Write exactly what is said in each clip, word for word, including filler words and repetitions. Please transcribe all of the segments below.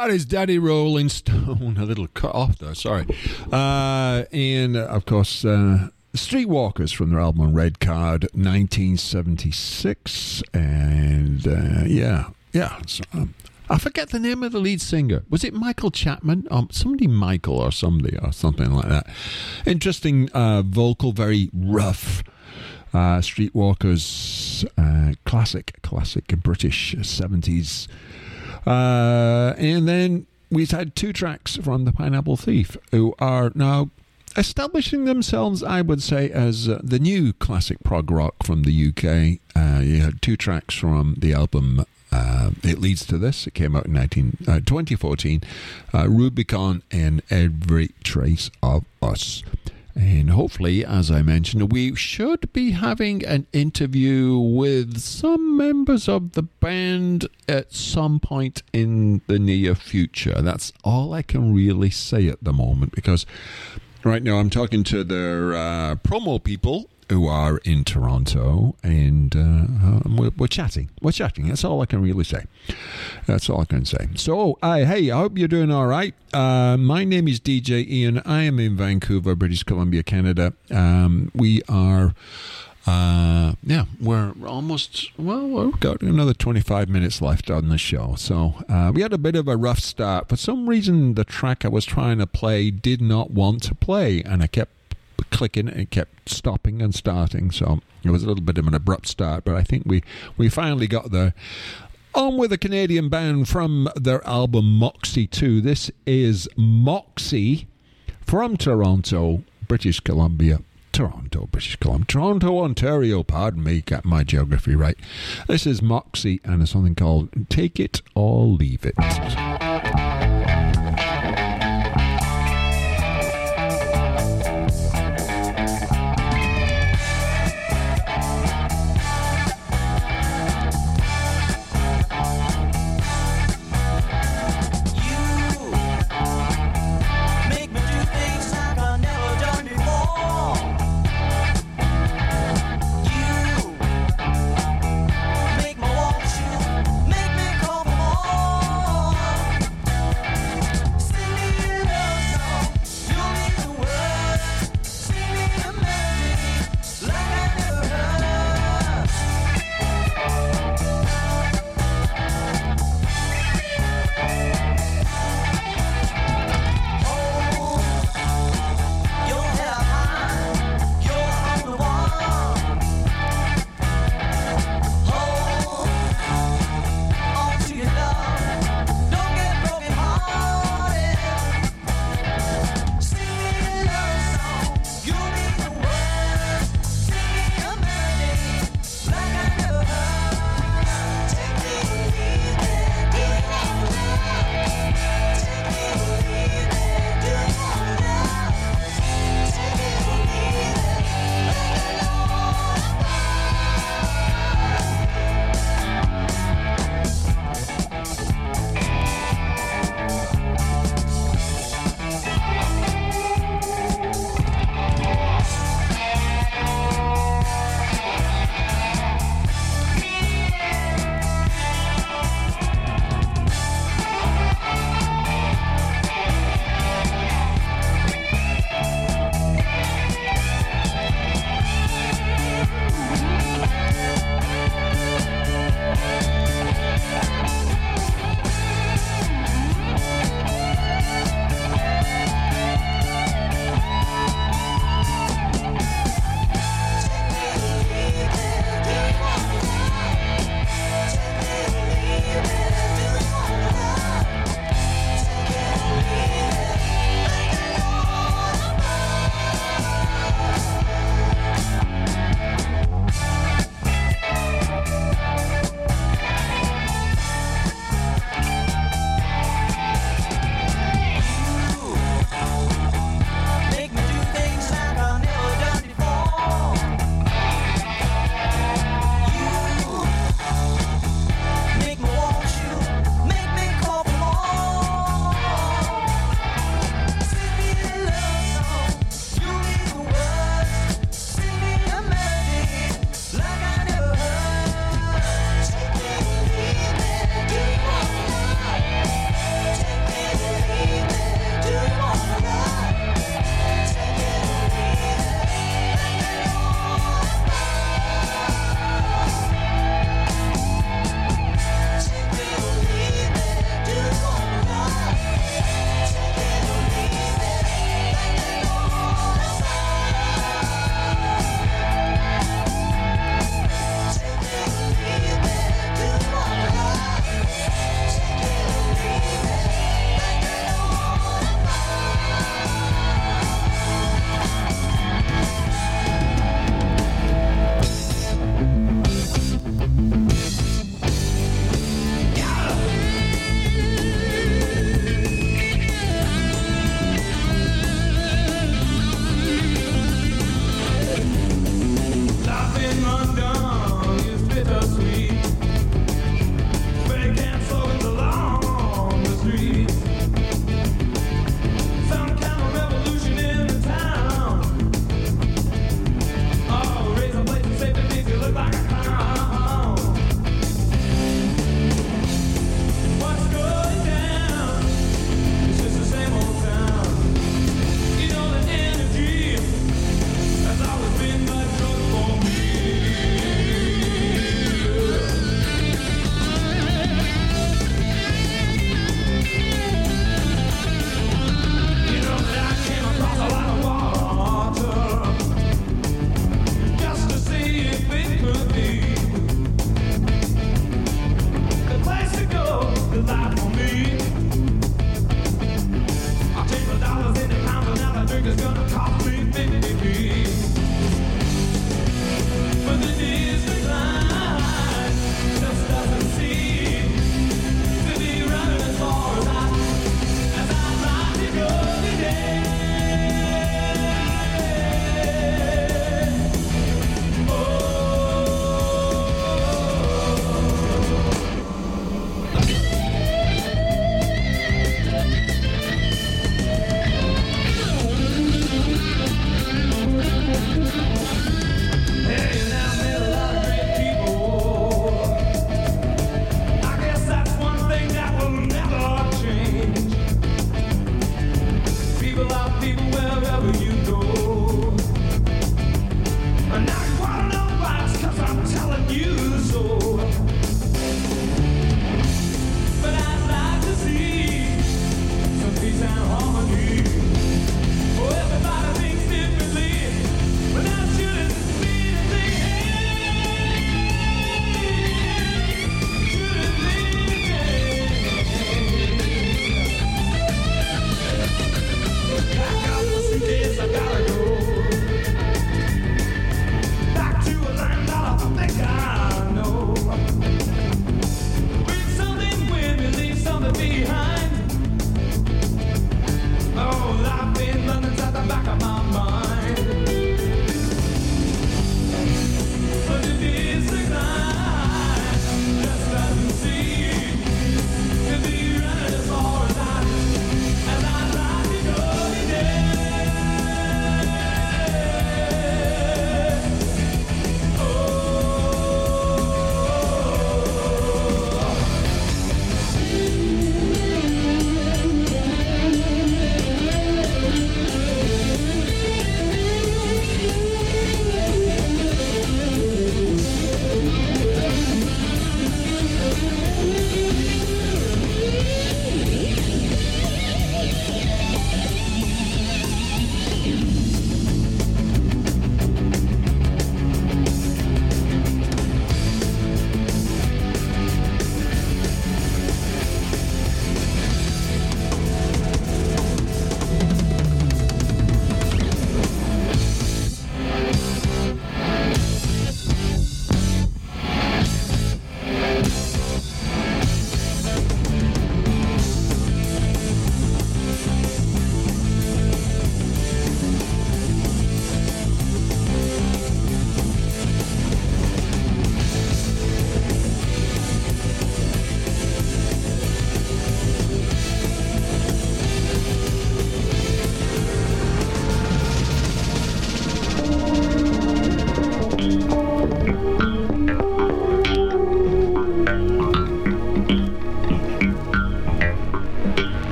That is Daddy Rolling Stone. A little cut off there, sorry. Uh, and, uh, of course, uh, Streetwalkers from their album Red Card, nineteen seventy-six. And, uh, yeah, yeah. So, um, I forget the name of the lead singer. Was it Michael Chapman? Um, somebody Michael or somebody or something like that. Interesting uh, vocal, very rough. Uh, Streetwalkers, uh, classic, classic British seventies. Uh, and then we've had two tracks from the Pineapple Thief, who are now establishing themselves, I would say, as uh, the new classic prog rock from the U K. Uh, you had two tracks from the album uh, It Leads to This. It came out in nineteen, uh, twenty fourteen. Uh, Rubicon and Every Trace of Us. And hopefully, as I mentioned, we should be having an interview with some members of the band at some point in the near future. That's all I can really say at the moment, because right now I'm talking to their uh, promo people who are in Toronto, and uh, uh, we're, we're chatting. We're chatting. That's all I can really say. That's all I can say. So, uh, hey, I hope you're doing all right. Uh, my name is D J Ian. I am in Vancouver, British Columbia, Canada. Um, we are, uh, yeah, we're almost, well, we've got another twenty-five minutes left on the show. So, uh, we had a bit of a rough start. For some reason, the track I was trying to play did not want to play, and I kept clicking, it kept stopping and starting, so it was a little bit of an abrupt start, but I think we we finally got there. On with a Canadian band from their album Moxie two. This is Moxie from Toronto, British Columbia. Toronto, British Columbia. Toronto, Ontario, pardon me, got my geography right. This is Moxie, and it's something called Take It or Leave It. Make me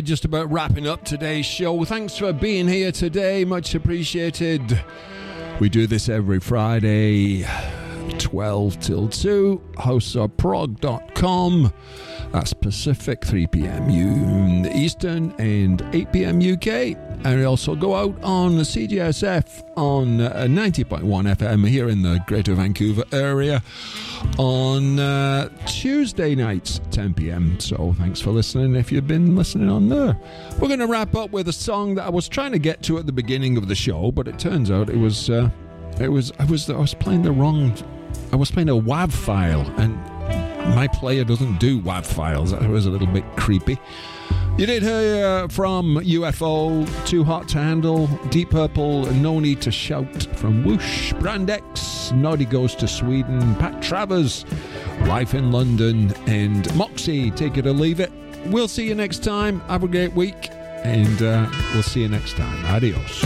just about wrapping up today's show. Thanks for being here today. Much appreciated. We do this every Friday, twelve till two. house of prog dot com. That's Pacific, three p.m. U- Eastern and eight p.m. U K. And we also go out on C G S F on uh, ninety point one F M here in the Greater Vancouver area on uh, Tuesday nights, ten p.m. So thanks for listening if you've been listening on there. We're going to wrap up with a song that I was trying to get to at the beginning of the show, but it turns out it was uh, it was I was I was playing the wrong I was playing a WAV file, and my player doesn't do WAV files. That was a little bit creepy. You did hear uh, from U F O, Too Hot to Handle, Deep Purple, No Need to Shout from Whoosh, Brand X, Noddy Goes to Sweden, Pat Travers, Life in London, and Moxie, Take It or Leave It. We'll see you next time. Have a great week, and uh, we'll see you next time. Adios.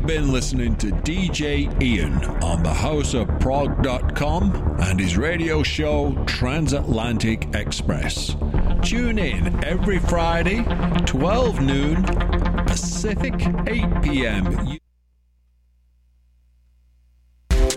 been listening to D J Ian on the house of prog dot com and his radio show Transatlantic Express. Tune in every Friday, twelve noon Pacific, eight p.m.